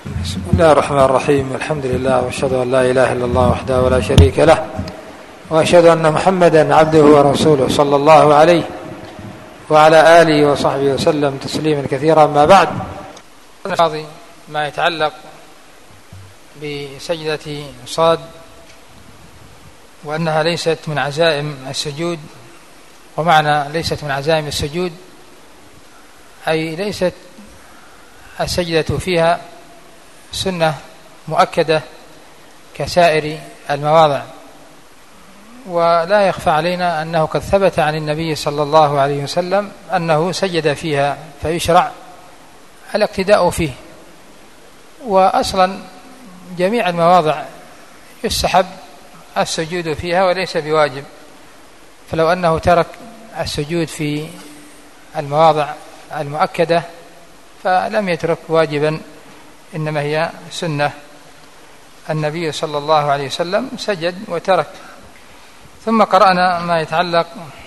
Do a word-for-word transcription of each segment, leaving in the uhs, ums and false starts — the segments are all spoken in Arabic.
بسم الله الرحمن الرحيم. الحمد لله واشهد ان لا اله الا الله وحده ولا شريك له، واشهد ان محمدا عبده ورسوله صلى الله عليه وعلى اله وصحبه وسلم تسليما كثيرا. ما بعد، ما يتعلق بسجدة صاد وأنها ليست من عزائم السجود. ومعنى ليست من عزائم السجود أي ليست السجدة فيها سنة مؤكدة كسائر المواضع. ولا يخفى علينا أنه قد ثبت عن النبي صلى الله عليه وسلم أنه سجد فيها، فيشرع الاقتداء فيه. وأصلا جميع المواضع يستحب السجود فيها وليس بواجب، فلو أنه ترك السجود في المواضع المؤكدة فلم يترك واجبا، إنما هي سنة. النبي صلى الله عليه وسلم سجد وترك. ثم قرأنا ما يتعلق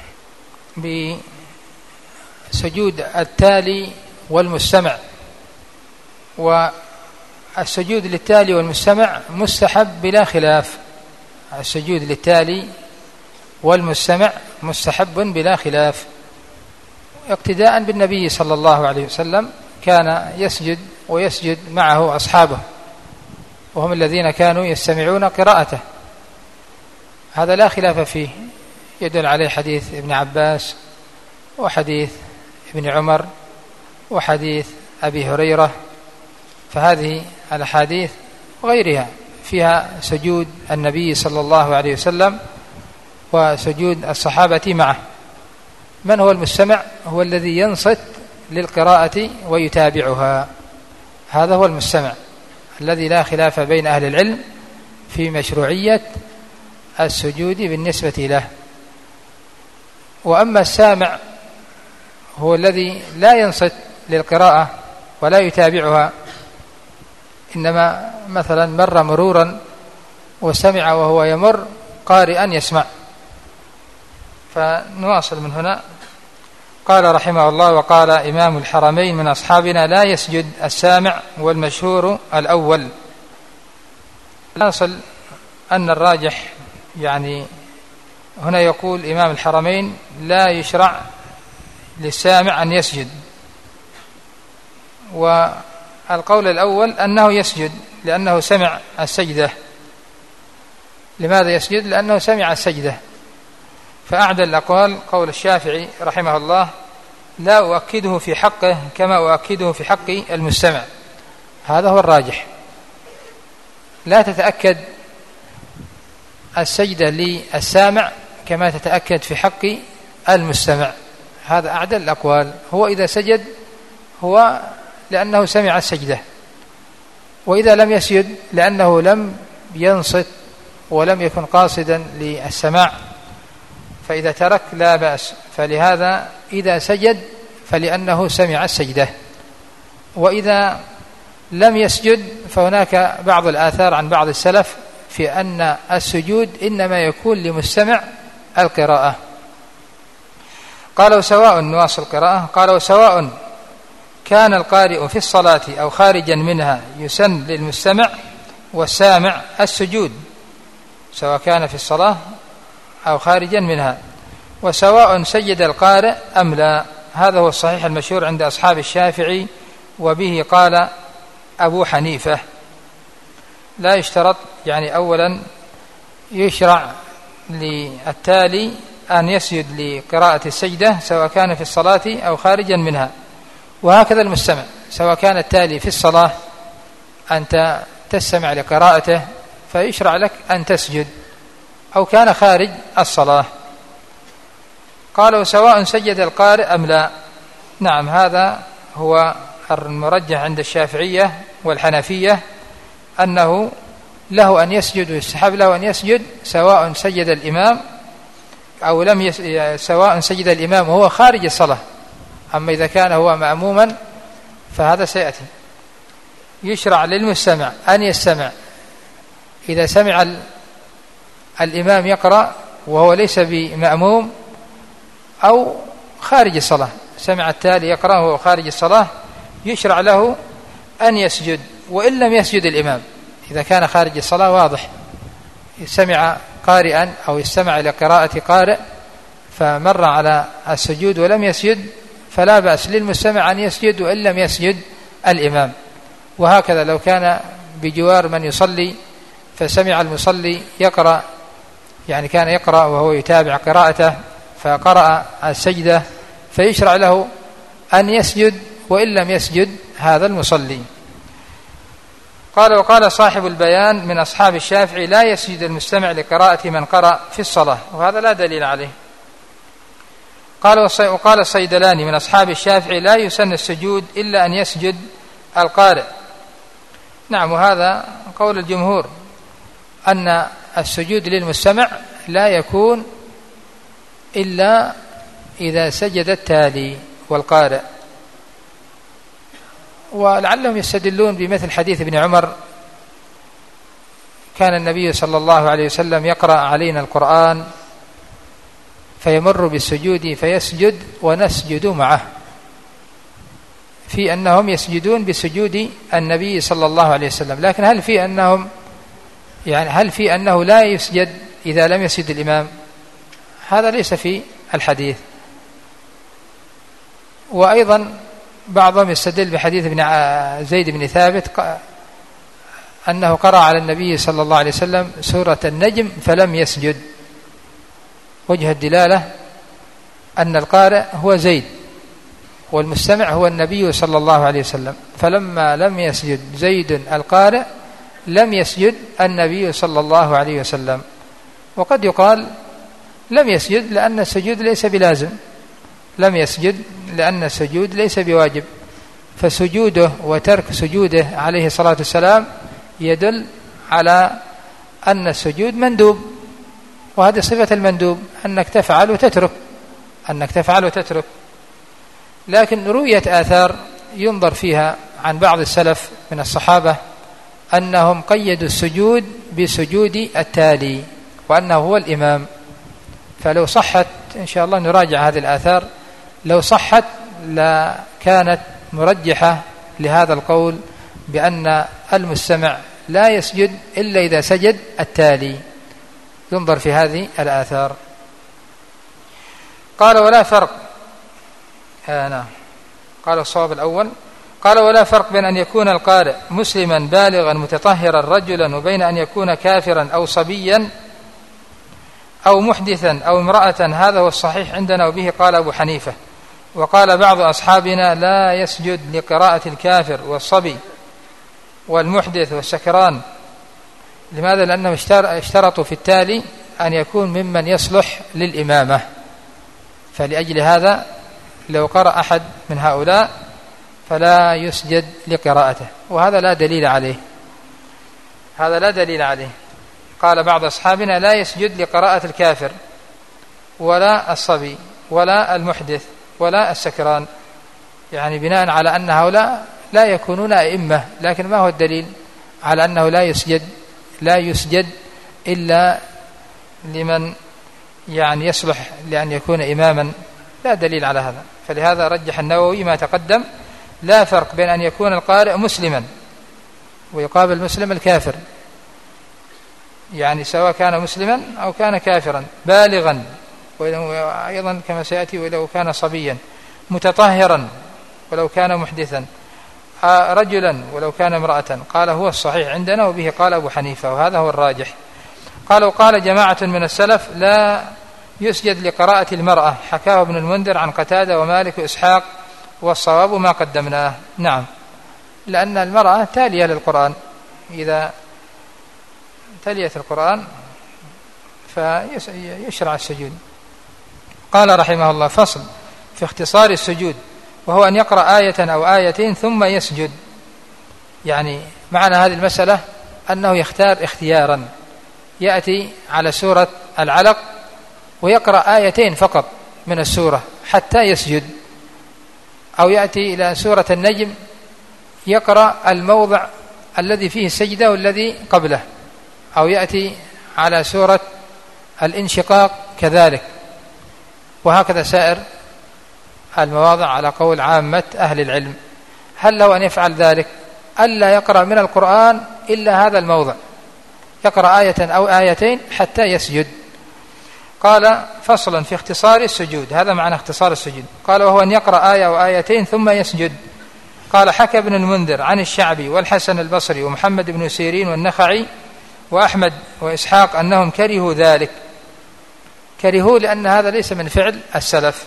بسجود التالي والمستمع. والسجود للتالي والمستمع مستحب بلا خلاف. السجود للتالي والمستمع مستحب بلا خلاف، اقتداء بالنبي صلى الله عليه وسلم، كان يسجد ويسجد معه أصحابه، وهم الذين كانوا يستمعون قراءته. هذا لا خلاف فيه، يدل عليه حديث ابن عباس وحديث ابن عمر وحديث أبي هريرة. فهذه الأحاديث وغيرها فيها سجود النبي صلى الله عليه وسلم وسجود الصحابة معه. من هو المستمع؟ هو الذي ينصت للقراءة ويتابعها، هذا هو المستمع الذي لا خلاف بين أهل العلم في مشروعية السجود بالنسبة له. وأما السامع هو الذي لا ينصت للقراءة ولا يتابعها، إنما مثلا مر مرورا وسمع وهو يمر قارئا يسمع. فنواصل من هنا. قال رحمه الله: وقال إمام الحرمين من أصحابنا: لا يسجد السامع، والمشهور الأول. نصل أن الراجح، يعني هنا يقول إمام الحرمين لا يشرع للسامع أن يسجد، والقول الأول أنه يسجد لأنه سمع السجدة. لماذا يسجد؟ لأنه سمع السجدة. فأعدل الأقوال قول الشافعي رحمه الله: لا أؤكده في حقه كما أؤكده في حق المستمع. هذا هو الراجح، لا تتأكد السجدة للسامع كما تتأكد في حق المستمع. هذا أعدل الأقوال. هو إذا سجد هو لأنه سمع السجدة، وإذا لم يسجد لأنه لم ينصت ولم يكن قاصدا للسماع، فإذا ترك لا بأس. فلهذا إذا سجد فلأنه سمع السجدة، وإذا لم يسجد فهناك بعض الآثار عن بعض السلف في أن السجود إنما يكون لمستمع القراءة. قالوا سواء، نواصل القراءة، قالوا سواء كان القارئ في الصلاة أو خارجا منها يسن للمستمع والسامع السجود، سواء كان في الصلاة أو خارجا منها، وسواء سجد القارئ أم لا. هذا هو الصحيح المشهور عند أصحاب الشافعي، وبه قال أبو حنيفة. لا يشترط، يعني أولا يشرع للتالي أن يسجد لقراءة السجدة سواء كان في الصلاة أو خارجا منها، وهكذا المستمع سواء كان التالي في الصلاة أنت تستمع لقراءته فيشرع لك أن تسجد، أو كان خارج الصلاة. قالوا سواء سجد القارئ أم لا. نعم، هذا هو المرجح عند الشافعية والحنفية، أنه له أن يسجد ويستحب له أن يسجد سواء سجد الإمام أو لم يس... سواء سجد الإمام وهو خارج الصلاة. أما إذا كان هو مأموما فهذا سيأتي. يشرع للمستمع أن يستمع إذا سمع ال... الإمام يقرأ وهو ليس بمأموم، أو خارج الصلاة، سمع التالي يقرأ وهو خارج الصلاة، يشرع له أن يسجد وإن لم يسجد الإمام. إذا كان خارج الصلاة واضح سمع قارئا أو استمع إلى قراءة قارئ فمر على السجود ولم يسجد فلا بأس للمستمع أن يسجد وإن لم يسجد الإمام. وهكذا لو كان بجوار من يصلي فسمع المصلي يقرأ، يعني كان يقرأ وهو يتابع قراءته فقرأ السجدة فيشرع له أن يسجد وإن لم يسجد هذا المصلي. قال وقال صاحب البيان من أصحاب الشافعي لا يسجد المستمع لقراءة من قرأ في الصلاة، وهذا لا دليل عليه. قال وقال الصيدلاني من أصحاب الشافعي لا يسن السجود إلا أن يسجد القارئ. نعم، وهذا قول الجمهور أن السجود للمستمع لا يكون إلا إذا سجد التالي والقارئ. ولعلهم يستدلون بمثل حديث ابن عمر كان النبي صلى الله عليه وسلم يقرأ علينا القرآن فيمر بالسجود فيسجد ونسجد معه، في أنهم يسجدون بسجود النبي صلى الله عليه وسلم. لكن هل في أنهم يعني هل في أنه لا يسجد إذا لم يسجد الإمام؟ هذا ليس في الحديث. وأيضا بعضهم يستدل بحديث ابن زيد بن ثابت أنه قرأ على النبي صلى الله عليه وسلم سورة النجم فلم يسجد. وجه الدلالة أن القارئ هو زيد والمستمع هو النبي صلى الله عليه وسلم، فلما لم يسجد زيد القارئ لم يسجد النبي صلى الله عليه وسلم. وقد يقال لم يسجد لأن السجود ليس بلازم، لم يسجد لأن السجود ليس بواجب، فسجوده وترك سجوده عليه الصلاة والسلام يدل على أن السجود مندوب، وهذه صفة المندوب أنك تفعل وتترك أنك تفعل وتترك. لكن رؤية آثار ينظر فيها عن بعض السلف من الصحابة أنهم قيدوا السجود بسجود التالي وأنه هو الإمام. فلو صحت إن شاء الله نراجع هذه الآثار، لو صحت لكانت مرجحة لهذا القول بأن المستمع لا يسجد إلا إذا سجد التالي. ينظر في هذه الآثار. قال ولا فرق آه نعم قال الصواب الأول قال ولا فرق بين أن يكون القارئ مسلما بالغا متطهرا رجلا وبين أن يكون كافرا أو صبيا أو محدثا أو امرأة، هذا هو الصحيح عندنا وبه قال أبو حنيفة. وقال بعض أصحابنا لا يسجد لقراءة الكافر والصبي والمحدث والسكران. لماذا؟ لأنهم اشترطوا في التالي أن يكون ممن يصلح للإمامة، فلأجل هذا لو قرأ أحد من هؤلاء فلا يسجد لقراءته، وهذا لا دليل عليه هذا لا دليل عليه. قال بعض أصحابنا لا يسجد لقراءة الكافر ولا الصبي ولا المحدث ولا السكران، يعني بناء على أن هؤلاء لا يكونون أئمة. لكن ما هو الدليل على أنه لا يسجد لا يسجد إلا لمن يعني يصلح لأن يكون إماما؟ لا دليل على هذا. فلهذا رجح النووي ما تقدم، لا فرق بين أن يكون القارئ مسلما ويقابل مسلم الكافر، يعني سواء كان مسلما أو كان كافرا، بالغا وأيضا كما سيأتي ولو كان صبيا، متطهرا ولو كان محدثا، رجلا ولو كان امرأة. قال هو الصحيح عندنا وبه قال أبو حنيفة، وهذا هو الراجح. قال وقال جماعة من السلف لا يسجد لقراءة المرأة، حكاه ابن المنذر عن قتادة ومالك وإسحاق، والصواب ما قدمناه. نعم، لأن المرأة تالية للقرآن، إذا تليت القرآن فيشرع السجود. قال رحمه الله فصل في اختصار السجود، وهو أن يقرأ آية أو آيتين ثم يسجد. يعني معنى هذه المسألة أنه يختار اختيارا، يأتي على سورة العلق ويقرأ آيتين فقط من السورة حتى يسجد، أو يأتي إلى سورة النجم يقرأ الموضع الذي فيه السجدة والذي قبله، أو يأتي على سورة الانشقاق كذلك، وهكذا سائر المواضع على قول عامة أهل العلم. هل له أن يفعل ذلك ألا يقرأ من القرآن إلا هذا الموضع، يقرأ آية أو آيتين حتى يسجد. قال فصلا في اختصار السجود، هذا معنى اختصار السجود. قال وهو أن يقرأ آية أو آيتين ثم يسجد. قال حكى ابن المنذر عن الشعبي والحسن البصري ومحمد بن سيرين والنخعي وأحمد وإسحاق أنهم كرهوا ذلك، كرهوا لأن هذا ليس من فعل السلف،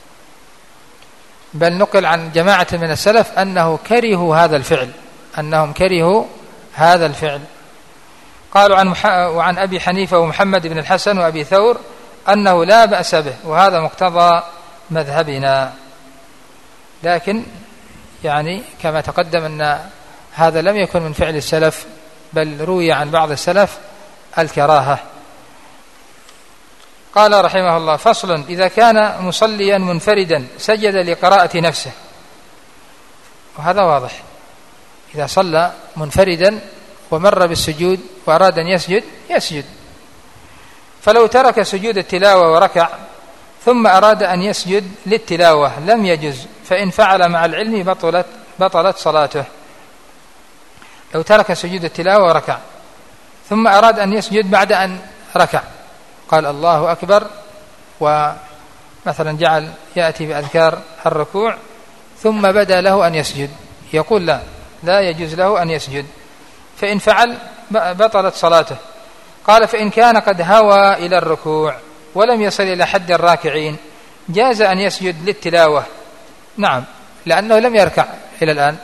بل نقل عن جماعة من السلف أنه كرهوا هذا الفعل، أنهم كرهوا هذا الفعل. قالوا عن وعن أبي حنيفة ومحمد بن الحسن وأبي ثور أنه لا بأس به، وهذا مقتضى مذهبنا. لكن يعني كما تقدم أن هذا لم يكن من فعل السلف، بل روي عن بعض السلف الكراهة. قال رحمه الله فصل إذا كان مصليا منفردا سجد لقراءة نفسه، وهذا واضح، إذا صلى منفردا ومر بالسجود وأراد أن يسجد يسجد. فلو ترك سجود التلاوة وركع ثم أراد أن يسجد للتلاوة لم يجز، فإن فعل مع العلم بطلت بطلت صلاته. لو ترك سجود التلاوة وركع ثم أراد أن يسجد بعد أن ركع، قال الله أكبر ومثلا جعل يأتي بأذكار الركوع ثم بدأ له أن يسجد، يقول لا لا يجوز له أن يسجد، فإن فعل بطلت صلاته. قال فإن كان قد هوى إلى الركوع ولم يصل إلى حد الراكعين جاز أن يسجد للتلاوة، نعم، لأنه لم يركع إلى الآن،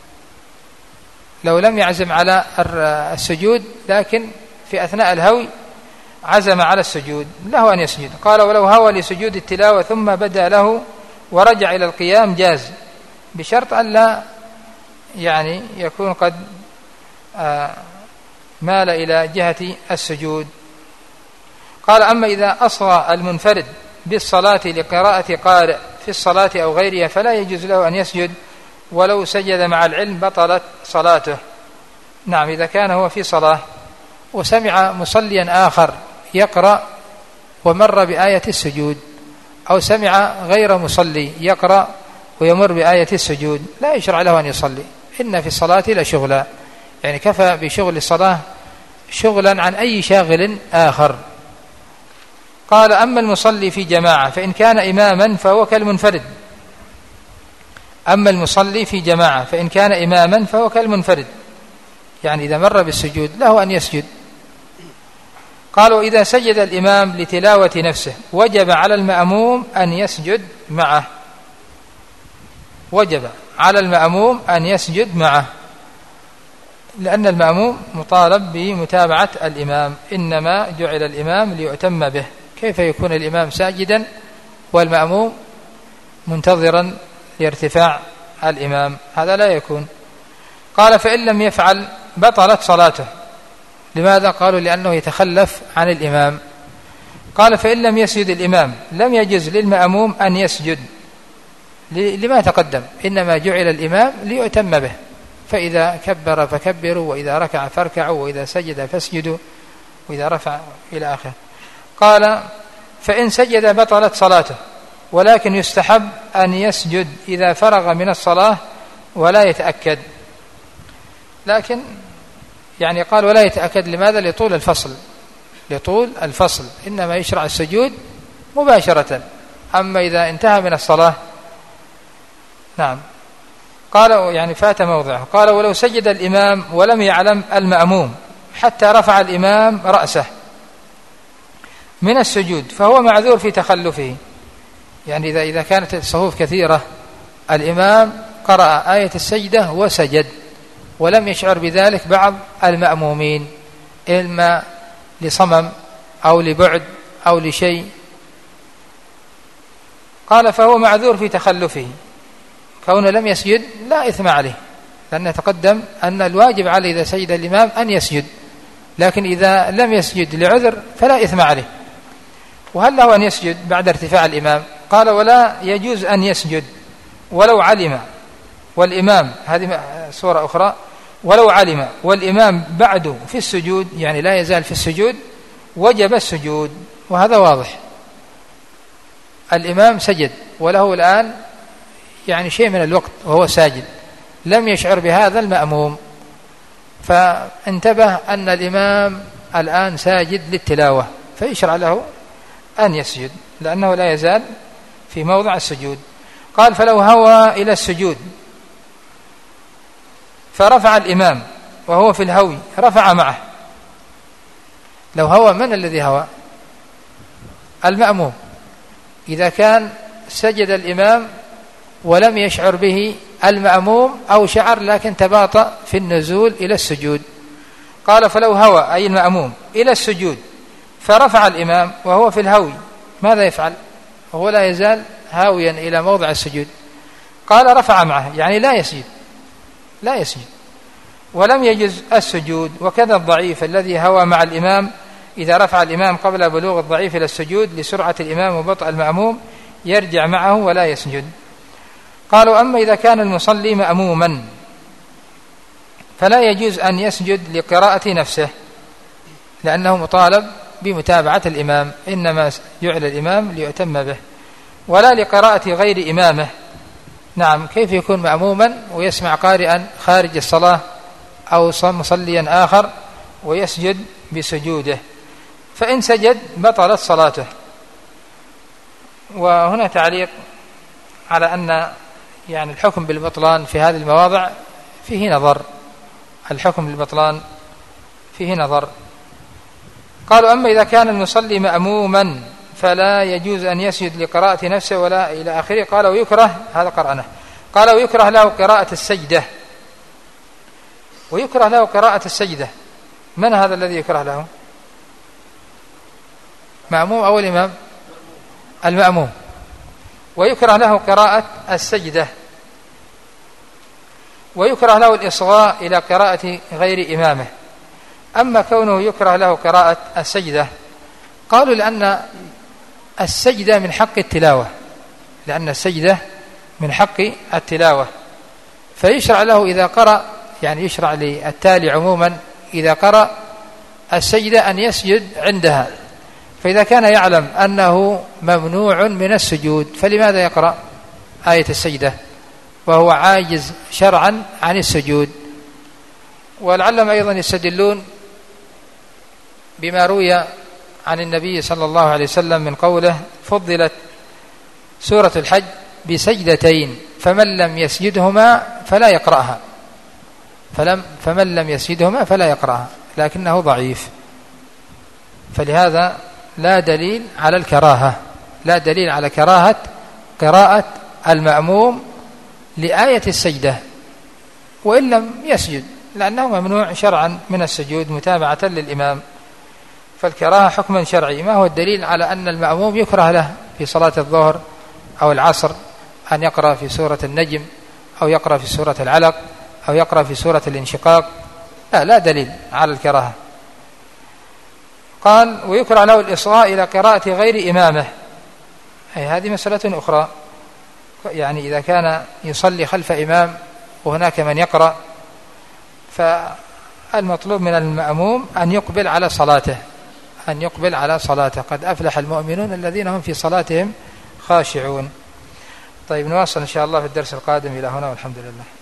لو لم يعزم على السجود لكن في أثناء الهوي عزم على السجود له أن يسجد. قال ولو هوى لسجود التلاوة ثم بدأ له ورجع إلى القيام جاز، بشرط أن لا يعني يكون قد آه مال إلى جهة السجود. قال أما إذا أصغى المنفرد بالصلاة لقراءة قارئ في الصلاة أو غيرها فلا يجوز له أن يسجد ولو سجد مع العلم بطلت صلاته. نعم، إذا كان هو في صلاة وسمع مصليا آخر يقرأ ومر بآية السجود، أو سمع غير مصلي يقرأ ويمر بآية السجود، لا يشرع له أن يصلي، إن في الصلاة لشغلا، يعني كفى بشغل الصلاة شغلا عن أي شاغل آخر. قال أما المصلي في جماعة فإن كان إماما فهو كالمنفرد، أما المصلي في جماعة فإن كان إماما فهو كالمنفرد، يعني إذا مر بالسجود له أن يسجد. قالوا إذا سجد الإمام لتلاوة نفسه وجب على المأموم أن يسجد معه، وجب على المأموم أن يسجد معه، لأن المأموم مطالب بمتابعة الإمام، إنما جعل الإمام ليؤتم به، كيف يكون الإمام ساجدا والمأموم منتظرا لارتفاع الإمام؟ هذا لا يكون. قال فإن لم يفعل بطلت صلاته. لماذا؟ قالوا لأنه يتخلف عن الإمام. قال فإن لم يسجد الإمام لم يجز للمأموم أن يسجد، لما تقدم، إنما جعل الإمام ليؤتم به، فإذا كبر فكبروا، وإذا ركع فاركعوا، وإذا سجد فاسجدوا، وإذا رفع إلى آخره. قال فإن سجد بطلت صلاته، ولكن يستحب أن يسجد إذا فرغ من الصلاة ولا يتأكد. لكن يعني قال ولا يتأكد، لماذا؟ لطول الفصل، لطول الفصل، إنما يشرع السجود مباشرة، أما إذا انتهى من الصلاة نعم. قال يعني فات موضعه. قال ولو سجد الإمام ولم يعلم المأموم حتى رفع الإمام رأسه من السجود فهو معذور في تخلفه، يعني إذا إذا كانت الصفوف كثيرة الإمام قرأ آية السجدة وسجد ولم يشعر بذلك بعض المأمومين، إما لصمم أو لبعد أو لشيء، قال فهو معذور في تخلفه، كونه لم يسجد لا إثم عليه، لأن يتقدم أن الواجب عليه إذا سجد الإمام أن يسجد، لكن إذا لم يسجد لعذر فلا إثم عليه. وهل له أن يسجد بعد ارتفاع الإمام؟ قال ولا يجوز أن يسجد ولو علم والإمام، هذه سورة أخرى، ولو علم والإمام بعده في السجود، يعني لا يزال في السجود، وجب السجود، وهذا واضح. الإمام سجد وله الآن يعني شيء من الوقت وهو ساجد، لم يشعر بهذا المأموم، فانتبه أن الإمام الآن ساجد للتلاوة، فيشرع له أن يسجد لأنه لا يزال في موضع السجود. قال فلو هوى إلى السجود فرفع الإمام وهو في الهوي رفع معه. لو هوى، من الذي هوى؟ المأموم. إذا كان سجد الإمام ولم يشعر به المأموم أو شعر لكن تباطأ في النزول إلى السجود. قال فلو هوى أي المأموم إلى السجود فرفع الإمام وهو في الهوي، ماذا يفعل؟ وهو لا يزال هاويا إلى موضع السجود. قال رفع معه، يعني لا يسجد، لا يسجد ولم يجز السجود. وكذا الضعيف الذي هوى مع الإمام إذا رفع الإمام قبل بلوغ الضعيف إلى السجود لسرعة الإمام وبطء المأموم يرجع معه ولا يسجد. قالوا أما إذا كان المصلي مأموما فلا يجوز أن يسجد لقراءة نفسه لأنه مطالب بمتابعة الإمام، إنما جعل الإمام ليؤتم به، ولا لقراءة غير إمامه. نعم، كيف يكون مأموما ويسمع قارئا خارج الصلاة أو مصليا آخر ويسجد بسجوده؟ فإن سجد بطلت صلاته. وهنا تعليق على أن يعني الحكم بالبطلان في هذه المواضع فيه نظر، الحكم بالبطلان فيه نظر. قالوا أما إذا كان المصلي مأموما فلا يجوز أن يسجد لقراءة نفسه ولا إلى آخره. قال ويكره، هذا قرأناه، قال ويكره له قراءة السجدة، ويكره له قراءة السجدة. من هذا الذي يكره له؟ مأموم أو الإمام؟ المأموم. ويكره له قراءة السجدة، ويكره له الإصغاء إلى قراءة غير إمامه. أما كونه يكره له قراءة السجدة قالوا لأن السجدة من حق التلاوة، لأن السجدة من حق التلاوة، فيشرع له إذا قرأ، يعني يشرع للتالي عموما إذا قرأ السجدة أن يسجد عندها. فإذا كان يعلم أنه ممنوع من السجود فلماذا يقرأ آية السجدة وهو عاجز شرعا عن السجود؟ ولعلهم أيضا يستدلون بما روي عن النبي صلى الله عليه وسلم من قوله فضلت سورة الحج بسجدتين فمن لم يسجدهما فلا يقرأها، فلم فمن لم يسجدهما فلا يقرأها، لكنه ضعيف. فلهذا لا دليل على الكراهة، لا دليل على كراهة قراءة المأموم لآية السجدة وإن لم يسجد، لأنه ممنوع شرعا من السجود متابعة للإمام. فالكراهة حكما شرعي. ما هو الدليل على أن المأموم يكره له في صلاة الظهر أو العصر أن يقرأ في سورة النجم أو يقرأ في سورة العلق أو يقرأ في سورة الانشقاق؟ لا, لا دليل على الكراهة. قال ويكره له الإصغاء إلى قراءة غير إمامه، أي هذه مسألة أخرى. يعني إذا كان يصلي خلف إمام وهناك من يقرأ فالمطلوب من المأموم أن يقبل على صلاته، أن يقبل على صلاته. قد أفلح المؤمنون الذين هم في صلاتهم خاشعون. طيب نواصل إن شاء الله في الدرس القادم. إلى هنا والحمد لله.